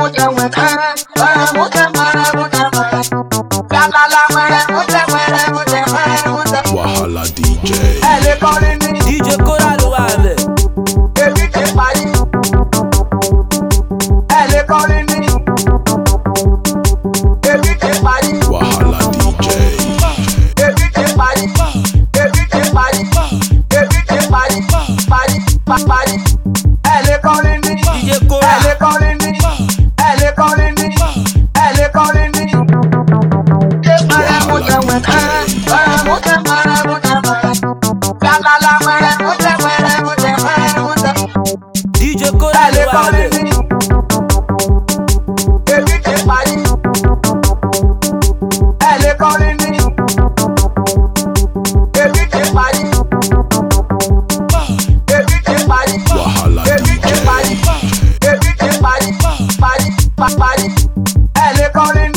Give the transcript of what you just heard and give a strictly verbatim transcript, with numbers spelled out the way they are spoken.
Wahala D J. D J Kora ló wà ńbẹ̀. Ebi ti parí. Ẹ lè kọrin ní. Ebi ti parí. Wahala D J. Ebi ti parí. Ebi ti parí. Ebi ti parí. Parí pa parí. Ẹ lè kọrin ní. D J Kora. Ẹ lè kọrin ní. Ẹ lè kọrin ní. Ẹ lè kọrin ní. Ṣé mara mo tẹ wẹ̀ mara? Mara mo tẹ mara mo tẹ mara. Lálálá mara mo tẹ mara mo tẹ mara mo tẹ. D J Kora ló wà ńbẹ̀. Ebi ti parí. Ẹ lè kọrin ní. Ebi ti parí. Ebi ti parí. Wahala Ebi ti D J. parí. Ebi ti parí. Parí pa parí. Ẹ lè kọrin